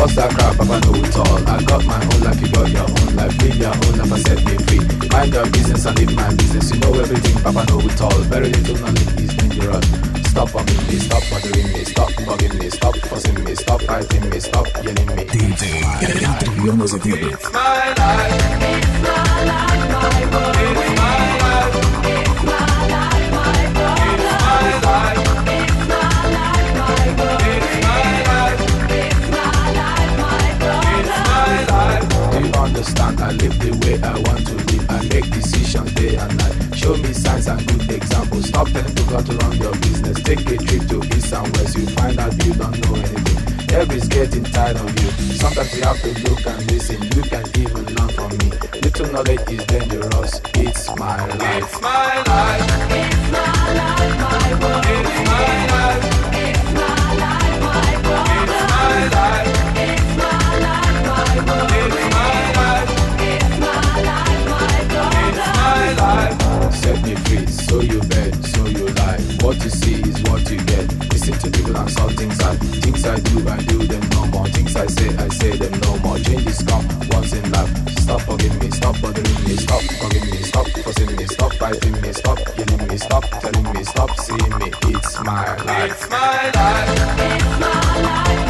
What's that crap? Papa know it all. I got my own life, you got your own life. Live your own life, I set me free. Mind your business and live my business. You know everything, Papa know it all. Very little knowledge is dangerous. Stop bugging me, stop bothering me, stop bugging me, stop fussing me, stop fighting me, stop yelling me. DJ Adriano Azevedo. It's my life, it's my life, my world. It's my life, it's my life, my world. It's my life, it's my life, my world. It's my life, it's my life, my world. It's my life. Do you understand? I live the way I want to live. I make decisions day and night. Show me signs and good examples. Stop telling people to run your business. Take a trip to east and west. You find out you don't know anything. Everybody's getting tired of you. Sometimes you have to look and listen. You can even learn from me. Little knowledge is dangerous. It's my life. It's my life. It's my life, my world. It's my life. It's my life, my world. It's my life. It's my life, my world. It's my life. It's my life, my world. It's my life. Set me free, so you bet, so you lie. What you see is what you get. Listen to people and saw things I do them no more. Things I say them no more. Changes come once in life. Stop bugging me, stop bothering me, stop bugging me, stop fussing me, stop fighting me, stop yelling me, stop telling me, stop seeing me. It's my life. It's my life. It's my life.